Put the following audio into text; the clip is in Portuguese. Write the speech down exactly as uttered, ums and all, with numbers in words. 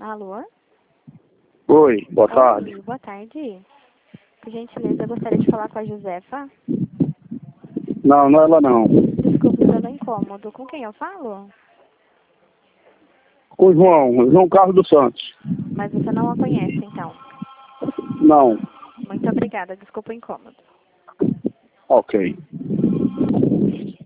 Alô? Oi, boa tarde. Oi, boa tarde. Por gentileza, eu gostaria de falar com a Josefa. Não, não é ela não. Desculpe pelo incômodo. Com quem eu falo? Com o João, João Carlos dos Santos. Mas você não a conhece, então. Não. Muito obrigada. Desculpa o incômodo. Ok.